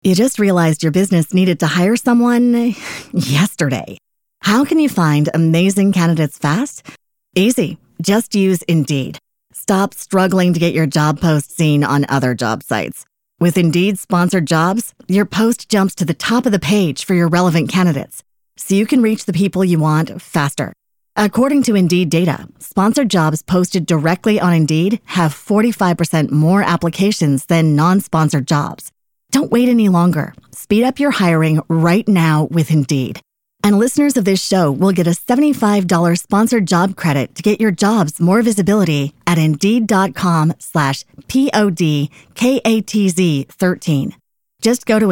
You just realized your business needed to hire someone yesterday. How can you find amazing candidates fast? Easy. Just use Indeed. Stop struggling to get your job post seen on other job sites. With Indeed sponsored jobs, your post jumps to the top of the page for your relevant candidates, so you can reach the people you want faster. According to Indeed data, sponsored jobs posted directly on Indeed have 45% more applications than non-sponsored jobs. Don't wait any longer. Speed up your hiring right now with Indeed. And listeners of this show will get a $75 sponsored job credit to get your jobs more visibility at Indeed.com/PODKATZ13. Just go to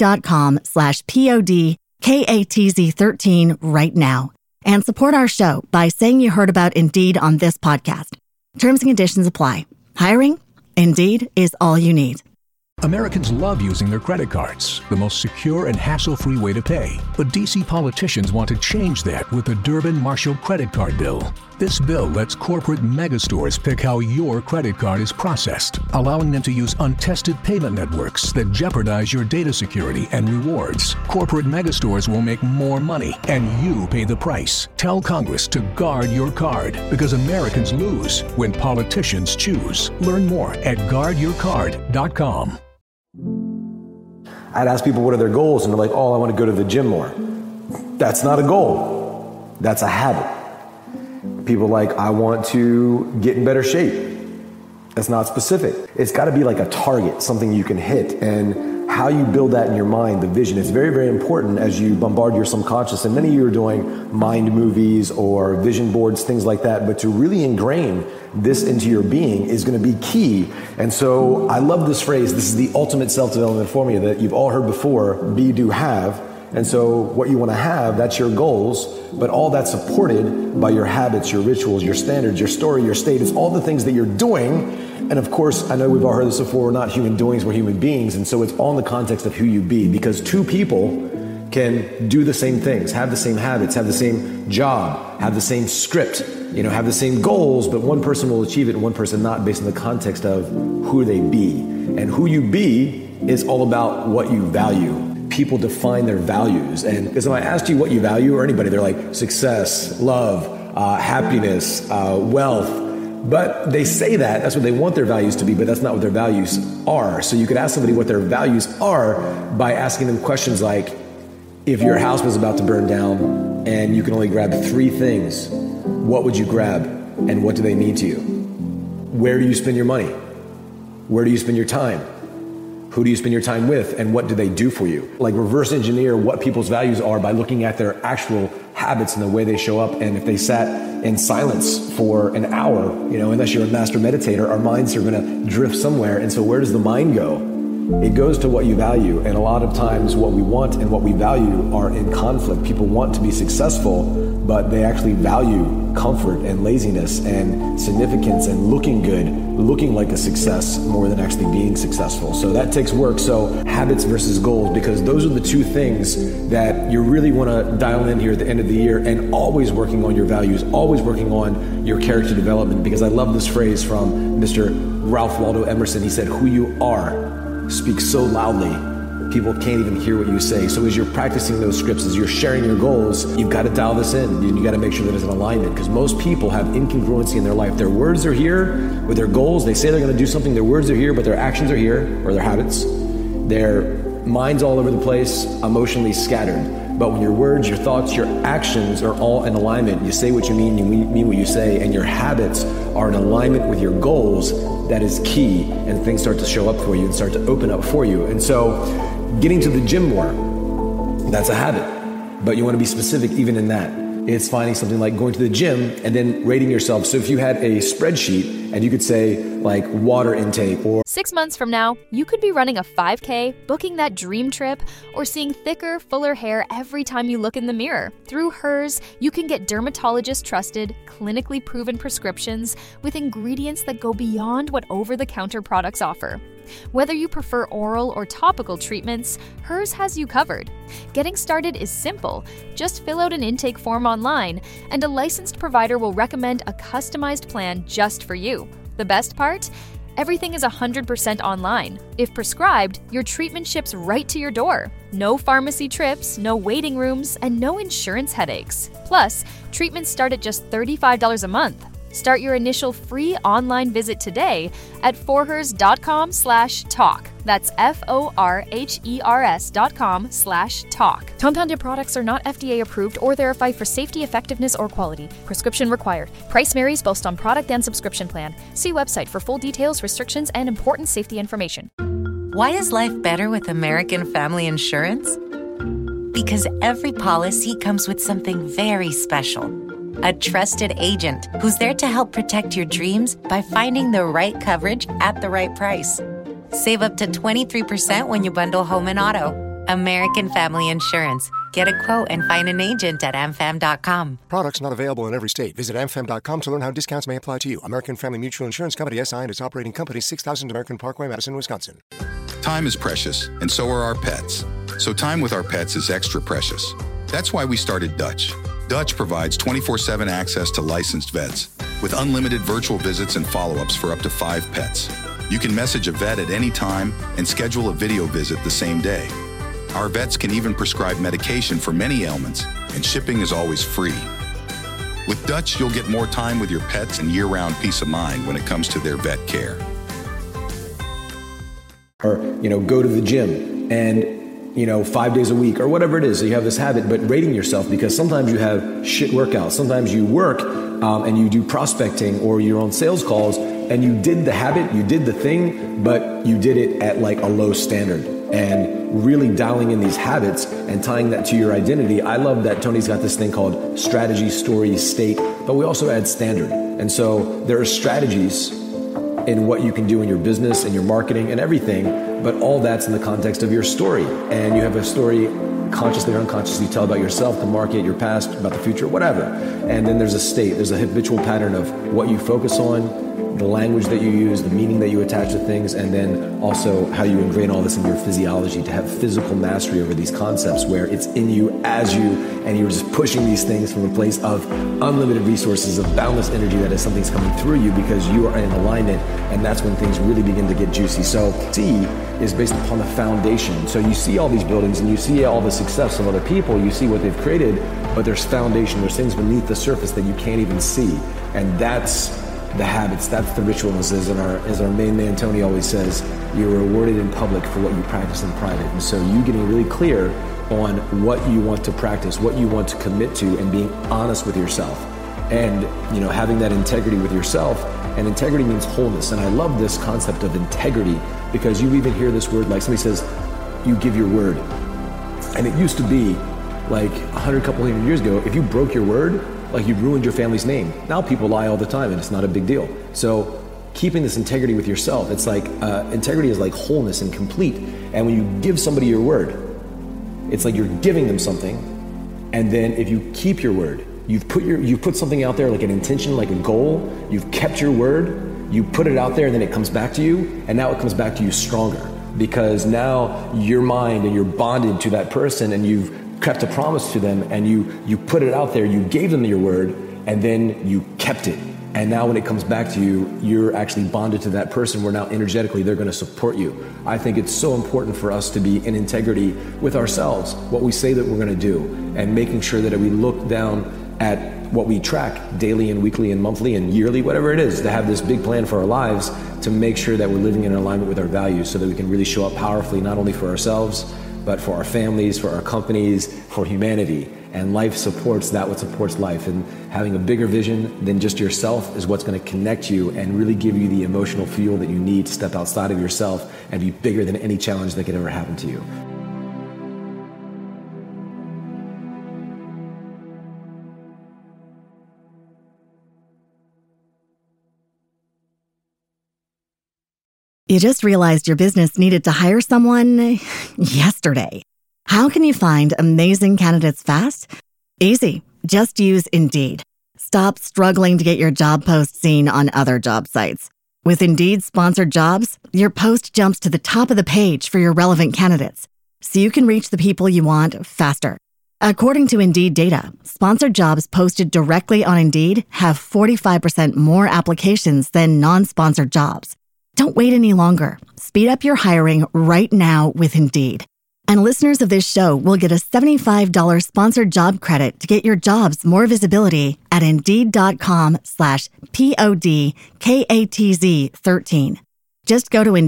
Indeed.com/PODKATZ13 right now and support our show by saying you heard about Indeed on this podcast. Terms and conditions apply. Hiring? Indeed is all you need. Americans love using their credit cards, the most secure and hassle-free way to pay. But D.C. politicians want to change that with the Durbin-Marshall credit card bill. This bill lets corporate megastores pick how your credit card is processed, allowing them to use untested payment networks that jeopardize your data security and rewards. Corporate megastores will make more money, and you pay the price. Tell Congress to guard your card, because Americans lose when politicians choose. Learn more at guardyourcard.com. I'd ask people what are their goals, and they're like, oh, I want to go to the gym more. That's not a goal. That's a habit. People are like, I want to get in better shape. That's not specific. It's got to be like a target, something you can hit. And how you build that in your mind, the vision, is very, very important as you bombard your subconscious. And many of you are doing mind movies or vision boards, things like that. But to really ingrain this into your being is going to be key. And so I love this phrase. This is the ultimate self-development formula that you've all heard before: be, do, have. And so what you want to have, that's your goals, but all that's supported by your habits, your rituals, your standards, your story, your state. It's all the things that you're doing. And of course, I know we've all heard this before, we're not human doings, we're human beings. And so it's all in the context of who you be, because two people can do the same things, have the same habits, have the same job, have the same script, have the same goals, but one person will achieve it and one person not, based on the context of who they be. And who you be is all about what you value. People define their values. And because if I asked you what you value, or anybody, they're like success, love, happiness, wealth. But they say that's what they want their values to be, but that's not what their values are. So you could ask somebody what their values are by asking them questions like, if your house was about to burn down and you can only grab 3 things, what would you grab and what do they mean to you? Where do you spend your money? Where do you spend your time? Who do you spend your time with, and what do they do for you? Like, reverse engineer what people's values are by looking at their actual habits and the way they show up. And if they sat in silence for an hour, unless you're a master meditator, our minds are going to drift somewhere. And so where does the mind go? It goes to what you value. And a lot of times what we want and what we value are in conflict. People want to be successful, but they actually value comfort and laziness and significance and looking good, looking like a success more than actually being successful. So that takes work. So habits versus goals, because those are the two things that you really want to dial in here at the end of the year, and always working on your values, always working on your character development. Because I love this phrase from Mr. Ralph Waldo Emerson. He said, who you are speaks so loudly, people can't even hear what you say. So as you're practicing those scripts, as you're sharing your goals, you've got to dial this in. You got to make sure that there's an alignment, because most people have incongruency in their life. Their words are here with their goals. They say they're going to do something. Their words are here, but their actions are here, or their habits. Their mind's all over the place, emotionally scattered. But when your words, your thoughts, your actions are all in alignment, you say what you mean what you say, and your habits are in alignment with your goals, that is key, and things start to show up for you and start to open up for you. And so getting to the gym more, that's a habit, but you want to be specific even in that. It's finding something like going to the gym and then rating yourself. So if you had a spreadsheet and you could say like water intake, or 6 months from now, you could be running a 5K, booking that dream trip, or seeing thicker, fuller hair every time you look in the mirror. Through Hers, you can get dermatologist-trusted, clinically proven prescriptions with ingredients that go beyond what over-the-counter products offer. Whether you prefer oral or topical treatments, Hers has you covered. Getting started is simple. Just fill out an intake form online, and a licensed provider will recommend a customized plan just for you. The best part? Everything is 100% online. If prescribed, your treatment ships right to your door. No pharmacy trips, no waiting rooms, and no insurance headaches. Plus, treatments start at just $35 a month. Start your initial free online visit today at forhers.com/talk. That's FORHERS.com/talk. Compounded products are not FDA approved or verified for safety, effectiveness, or quality. Prescription required. Price varies based on product and subscription plan. See website for full details, restrictions, and important safety information. Why is life better with American Family Insurance? Because every policy comes with something very special. A trusted agent who's there to help protect your dreams by finding the right coverage at the right price. Save up to 23% when you bundle home and auto. American Family Insurance. Get a quote and find an agent at amfam.com. Products not available in every state. Visit amfam.com to learn how discounts may apply to you. American Family Mutual Insurance Company, SI, and its operating company, 6000 American Parkway, Madison, Wisconsin. Time is precious, and so are our pets. So time with our pets is extra precious. That's why we started Dutch. Dutch provides 24/7 access to licensed vets with unlimited virtual visits and follow-ups for up to 5 pets. You can message a vet at any time and schedule a video visit the same day. Our vets can even prescribe medication for many ailments, and shipping is always free. With Dutch, you'll get more time with your pets and year-round peace of mind when it comes to their vet care. Or, go to the gym and 5 days a week or whatever it is. So you have this habit, but rating yourself, because sometimes you have shit workouts. Sometimes you work and you do prospecting or you're on sales calls and you did the habit, you did the thing, but you did it at like a low standard. And really dialing in these habits and tying that to your identity. I love that Tony's got this thing called strategy, story, state, but we also add standard. And so there are strategies in what you can do in your business and your marketing and everything, but all that's in the context of your story. And you have a story, consciously or unconsciously, tell about yourself, the market, your past, about the future, whatever. And then there's a state, there's a habitual pattern of what you focus on, the language that you use, the meaning that you attach to things, and then also how you ingrain all this in your physiology to have physical mastery over these concepts where it's in you, as you, and you're just pushing these things from a place of unlimited resources, of boundless energy, that is something's coming through you because you are in alignment, and that's when things really begin to get juicy. So C is based upon the foundation. So you see all these buildings and you see all the success of other people, you see what they've created, but there's foundation, there's things beneath the surface that you can't even see. And that's the habits, that's the rituals, as our main man Tony always says, you're rewarded in public for what you practice in private. And so you getting really clear on what you want to practice, what you want to commit to, and being honest with yourself. And having that integrity with yourself. And integrity means wholeness. And I love this concept of integrity, because you even hear this word, like somebody says, you give your word. And it used to be like 100 years ago, if you broke your word, like you ruined your family's name. Now people lie all the time and it's not a big deal. So keeping this integrity with yourself, it's like integrity is like wholeness and complete. And when you give somebody your word, it's like you're giving them something. And then if you keep your word, you've put something out there, like an intention, like a goal, you've kept your word, you put it out there, and then it comes back to you, and now it comes back to you stronger, because now your mind and you're bonded to that person, and you've kept a promise to them, and you put it out there, you gave them your word, and then you kept it. And now when it comes back to you, you're actually bonded to that person, where now energetically they're going to support you. I think it's so important for us to be in integrity with ourselves, what we say that we're going to do, and making sure that we look down at what we track daily and weekly and monthly and yearly, whatever it is, to have this big plan for our lives, to make sure that we're living in alignment with our values, so that we can really show up powerfully, not only for ourselves, but for our families, for our companies, for humanity. And life supports that, what supports life. And having a bigger vision than just yourself is what's going to connect you and really give you the emotional fuel that you need to step outside of yourself and be bigger than any challenge that could ever happen to you. You just realized your business needed to hire someone yesterday. How can you find amazing candidates fast? Easy. Just use Indeed. Stop struggling to get your job post seen on other job sites. With Indeed sponsored jobs, your post jumps to the top of the page for your relevant candidates, so you can reach the people you want faster. According to Indeed data, sponsored jobs posted directly on Indeed have 45% more applications than non-sponsored jobs. Don't wait any longer. Speed up your hiring right now with Indeed. And listeners of this show will get a $75 sponsored job credit to get your jobs more visibility at Indeed.com/PODKATZ13. Just go to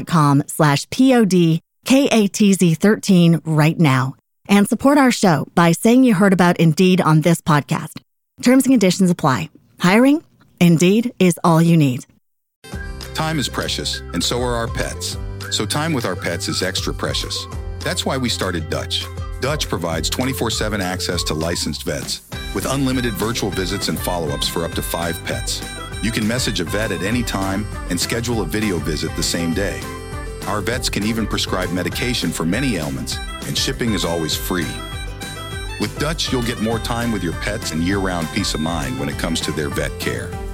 Indeed.com/PODKATZ13 right now and support our show by saying you heard about Indeed on this podcast. Terms and conditions apply. Hiring? Indeed is all you need. Time is precious, and so are our pets. So time with our pets is extra precious. That's why we started Dutch. Dutch provides 24/7 access to licensed vets with unlimited virtual visits and follow-ups for up to 5 pets. You can message a vet at any time and schedule a video visit the same day. Our vets can even prescribe medication for many ailments, and shipping is always free. With Dutch, you'll get more time with your pets and year-round peace of mind when it comes to their vet care.